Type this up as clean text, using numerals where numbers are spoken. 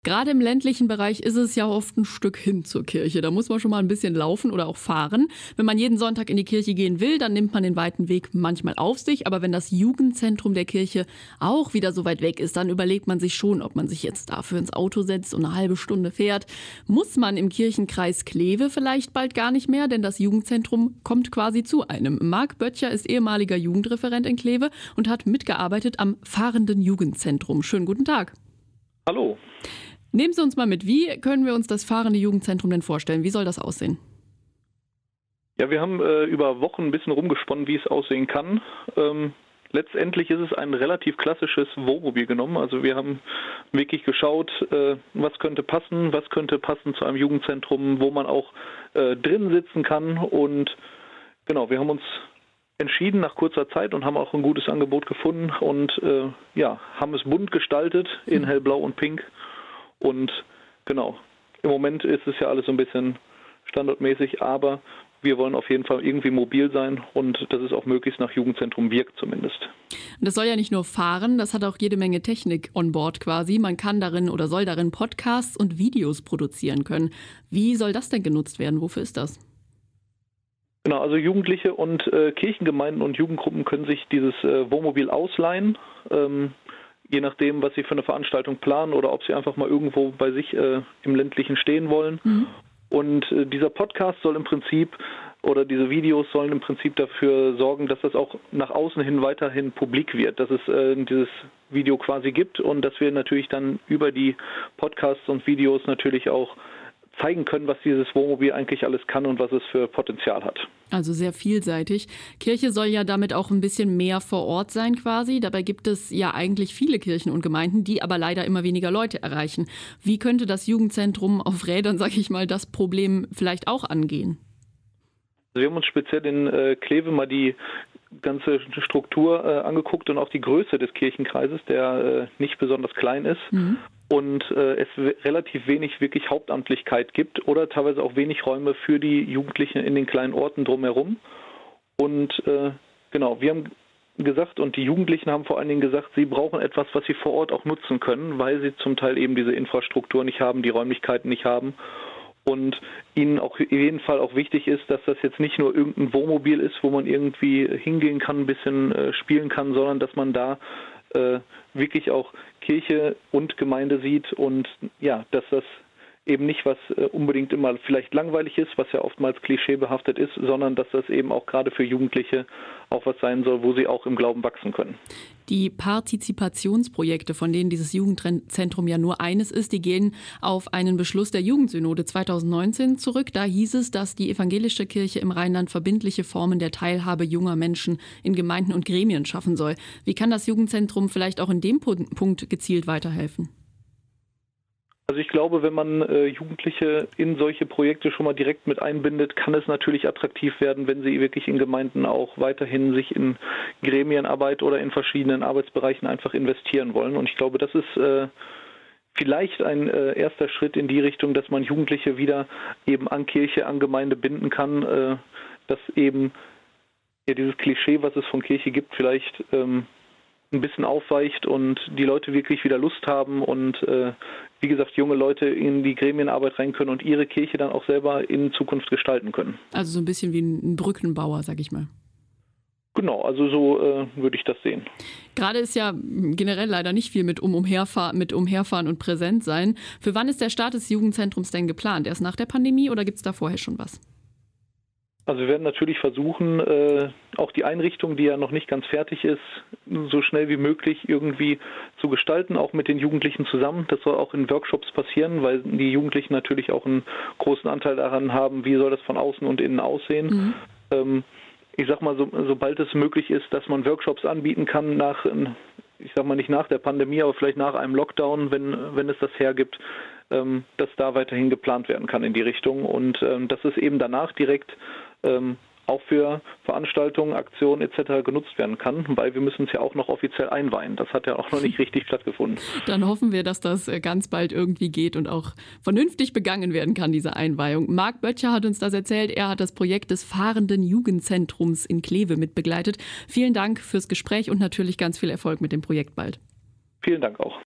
Gerade im ländlichen Bereich ist es ja oft ein Stück hin zur Kirche. Da muss man schon mal ein bisschen laufen oder auch fahren. Wenn man jeden Sonntag in die Kirche gehen will, dann nimmt man den weiten Weg manchmal auf sich. Aber wenn das Jugendzentrum der Kirche auch wieder so weit weg ist, dann überlegt man sich schon, ob man sich jetzt dafür ins Auto setzt und eine halbe Stunde fährt. Muss man im Kirchenkreis Kleve vielleicht bald gar nicht mehr, denn das Jugendzentrum kommt quasi zu einem. Marc Böttcher ist ehemaliger Jugendreferent in Kleve und hat mitgearbeitet am fahrenden Jugendzentrum. Schönen guten Tag. Hallo. Nehmen Sie uns mal mit, wie können wir uns das fahrende Jugendzentrum denn vorstellen? Wie soll das aussehen? Ja, wir haben über Wochen ein bisschen rumgesponnen, wie es aussehen kann. Letztendlich ist es ein relativ klassisches Wohnmobil genommen. Also wir haben wirklich geschaut, was könnte passen zu einem Jugendzentrum, wo man auch drin sitzen kann. Und genau, wir haben uns entschieden nach kurzer Zeit und haben auch ein gutes Angebot gefunden und haben es bunt gestaltet in hellblau und pink. Und genau, im Moment ist es ja alles so ein bisschen standardmäßig, aber wir wollen auf jeden Fall irgendwie mobil sein und dass es auch möglichst nach Jugendzentrum wirkt zumindest. Und das soll ja nicht nur fahren, das hat auch jede Menge Technik on board quasi. Man kann darin oder soll darin Podcasts und Videos produzieren können. Wie soll das denn genutzt werden? Wofür ist das? Genau, also Jugendliche und Kirchengemeinden und Jugendgruppen können sich dieses Wohnmobil ausleihen. Je nachdem, was sie für eine Veranstaltung planen oder ob sie einfach mal irgendwo bei sich im ländlichen stehen wollen. Mhm. Und dieser Podcast soll im Prinzip oder diese Videos sollen im Prinzip dafür sorgen, dass das auch nach außen hin weiterhin publik wird, dass es dieses Video quasi gibt und dass wir natürlich dann über die Podcasts und Videos natürlich auch zeigen können, was dieses Wohnmobil eigentlich alles kann und was es für Potenzial hat. Also sehr vielseitig. Kirche soll ja damit auch ein bisschen mehr vor Ort sein quasi. Dabei gibt es ja eigentlich viele Kirchen und Gemeinden, die aber leider immer weniger Leute erreichen. Wie könnte das Jugendzentrum auf Rädern, sage ich mal, das Problem vielleicht auch angehen? Also wir haben uns speziell in Kleve mal die ganze Struktur angeguckt und auch die Größe des Kirchenkreises, der nicht besonders klein ist. Mhm. Und es relativ wenig wirklich Hauptamtlichkeit gibt oder teilweise auch wenig Räume für die Jugendlichen in den kleinen Orten drumherum. Und genau, wir haben gesagt und die Jugendlichen haben vor allen Dingen gesagt, sie brauchen etwas, was sie vor Ort auch nutzen können, weil sie zum Teil eben diese Infrastruktur nicht haben, die Räumlichkeiten nicht haben. Und ihnen auch in jedem Fall auch wichtig ist, dass das jetzt nicht nur irgendein Wohnmobil ist, wo man irgendwie hingehen kann, ein bisschen spielen kann, sondern dass man da wirklich auch Kirche und Gemeinde sieht und ja, dass das eben nicht was unbedingt immer vielleicht langweilig ist, was ja oftmals klischeebehaftet ist, sondern dass das eben auch gerade für Jugendliche auch was sein soll, wo sie auch im Glauben wachsen können. Die Partizipationsprojekte, von denen dieses Jugendzentrum ja nur eines ist, die gehen auf einen Beschluss der Jugendsynode 2019 zurück. Da hieß es, dass die evangelische Kirche im Rheinland verbindliche Formen der Teilhabe junger Menschen in Gemeinden und Gremien schaffen soll. Wie kann das Jugendzentrum vielleicht auch in dem Punkt gezielt weiterhelfen? Also ich glaube, wenn man Jugendliche in solche Projekte schon mal direkt mit einbindet, kann es natürlich attraktiv werden, wenn sie wirklich in Gemeinden auch weiterhin sich in Gremienarbeit oder in verschiedenen Arbeitsbereichen einfach investieren wollen. Und ich glaube, das ist vielleicht ein erster Schritt in die Richtung, dass man Jugendliche wieder eben an Kirche, an Gemeinde binden kann, dass eben ja, dieses Klischee, was es von Kirche gibt, vielleicht ein bisschen aufweicht und die Leute wirklich wieder Lust haben und wie gesagt, junge Leute in die Gremienarbeit rein können und ihre Kirche dann auch selber in Zukunft gestalten können. Also so ein bisschen wie ein Brückenbauer, sag ich mal. Genau, also so würde ich das sehen. Gerade ist ja generell leider nicht viel mit Umherfahren und präsent sein. Für wann ist der Start des Jugendzentrums denn geplant? Erst nach der Pandemie oder gibt es da vorher schon was? Also wir werden natürlich versuchen, auch die Einrichtung, die ja noch nicht ganz fertig ist, so schnell wie möglich irgendwie zu gestalten, auch mit den Jugendlichen zusammen. Das soll auch in Workshops passieren, weil die Jugendlichen natürlich auch einen großen Anteil daran haben, wie soll das von außen und innen aussehen. Mhm. Ich sag mal, sobald es möglich ist, dass man Workshops anbieten kann ich sag mal nicht nach der Pandemie, aber vielleicht nach einem Lockdown, wenn es das hergibt, dass da weiterhin geplant werden kann in die Richtung und dass es eben danach direkt auch für Veranstaltungen, Aktionen etc. genutzt werden kann, weil wir müssen es ja auch noch offiziell einweihen. Das hat ja auch noch nicht richtig stattgefunden. Dann hoffen wir, dass das ganz bald irgendwie geht und auch vernünftig begangen werden kann, diese Einweihung. Marc Böttcher hat uns das erzählt. Er hat das Projekt des fahrenden Jugendzentrums in Kleve mitbegleitet. Vielen Dank fürs Gespräch und natürlich ganz viel Erfolg mit dem Projekt bald. Vielen Dank auch.